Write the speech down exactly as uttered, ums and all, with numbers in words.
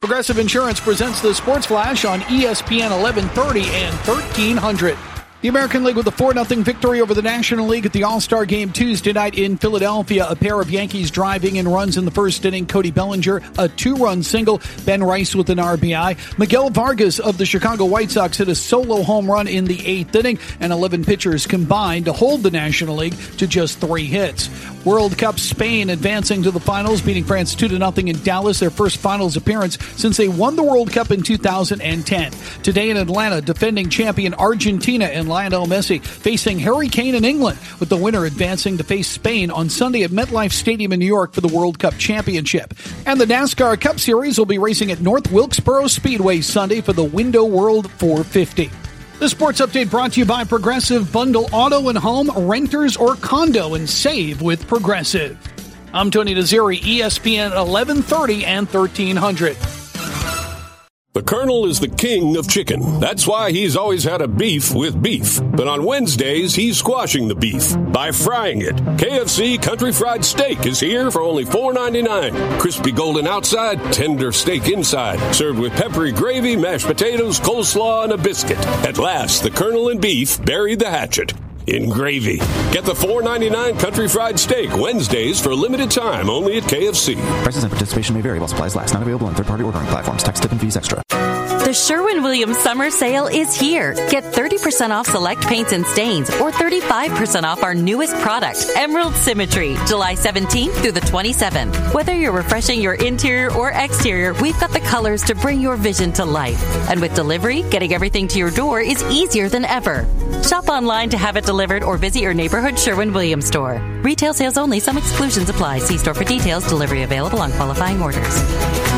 Progressive Insurance presents the Sports Flash on E S P N eleven thirty and thirteen hundred. The American League with a four nothing victory over the National League at the All-Star Game Tuesday night in Philadelphia. A pair of Yankees driving in runs in the first inning. Cody Bellinger, a two-run single. Ben Rice with an R B I. Miguel Vargas of the Chicago White Sox hit a solo home run in the eighth inning, and eleven pitchers combined to hold the National League to just three hits. World Cup Spain advancing to the finals, beating France two to nothing in Dallas, their first finals appearance since they won the World Cup in two thousand ten. Today in Atlanta, defending champion Argentina and Lionel Messi facing Harry Kane in England, with the winner advancing to face Spain on Sunday at MetLife Stadium in New York for the World Cup Championship. And the NASCAR Cup Series will be racing at North Wilkesboro Speedway Sunday for the Window World four fifty. The sports update brought to you by Progressive. Bundle auto and home, renters or condo, and save with Progressive. I'm Tony Naziri, E S P N eleven thirty and thirteen hundred. The Colonel is the king of chicken. That's why he's always had a beef with beef. But on Wednesdays, he's squashing the beef by frying it. K F C Country Fried Steak is here for only four ninety-nine. Crispy golden outside, tender steak inside. Served with peppery gravy, mashed potatoes, coleslaw, and a biscuit. At last, the Colonel and beef buried the hatchet in gravy. Get the four ninety-nine Country Fried Steak Wednesdays for a limited time only at K F C. Prices and participation may vary while supplies last. Not available on third-party ordering platforms. Tax, tip, and fees extra. The Sherwin-Williams Summer Sale is here. Get thirty percent off select paints and stains or thirty-five percent off our newest product, Emerald Symmetry, July seventeenth through the twenty-seventh. Whether you're refreshing your interior or exterior, we've got the colors to bring your vision to life. And with delivery, getting everything to your door is easier than ever. Shop online to have it delivered or visit your neighborhood Sherwin-Williams store. Retail sales only. Some exclusions apply. See store for details. Delivery available on qualifying orders.